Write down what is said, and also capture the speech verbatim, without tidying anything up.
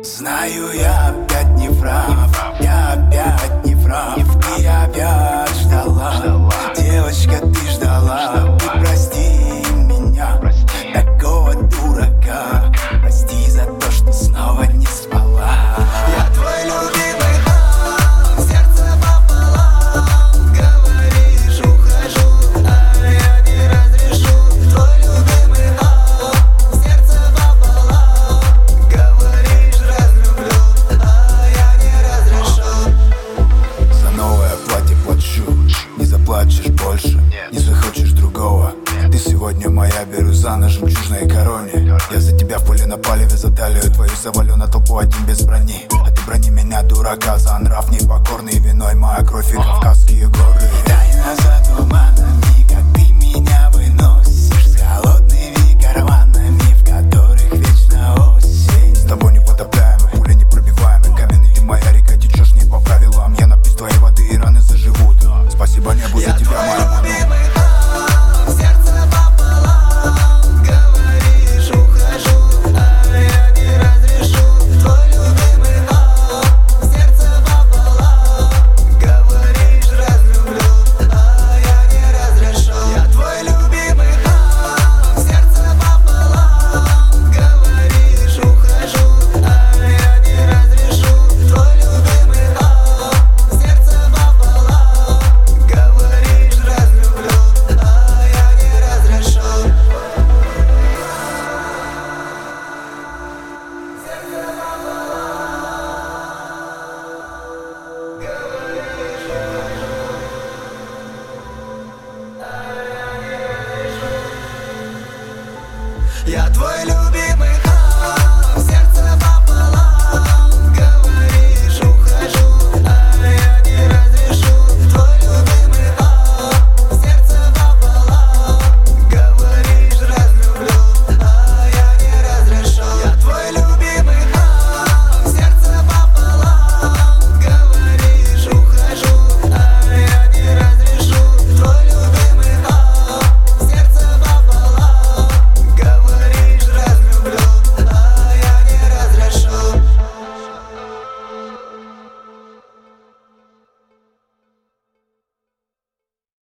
Знаю, я опять не прав, я опять не прав. И опять ждала, девочка, ты ждала. Ты прости меня, такого дурака. Прости за то, что снова не спала. Я твой любимый, а в сердце пополам. Говоришь, ухожу, а я не разрешу. Твой любимый, а в сердце пополам. Говоришь, разлюблю, а я не разрешу. За новое платье плачу, не заплачешь больше, не захочешь другого. Ты сегодня моя бирюза на жемчужной короне. Я за тебя в пуле на палеве, за талию твою завалю на толпу один без брони. А ты брони меня, дурака, за нрав непокорный. Виной моя кровь и Кавказские горы. Тайна за туманами, как ты меня выносишь, с холодными карманами, в которых вечно осень. С тобой непотопляемый, пуля непробиваемый, каменный ты моя река, течешь не по правилам. Я напьюсь твоей воды и раны заживут. Спасибо небу за тебя, моя любимый. Я твой любимый.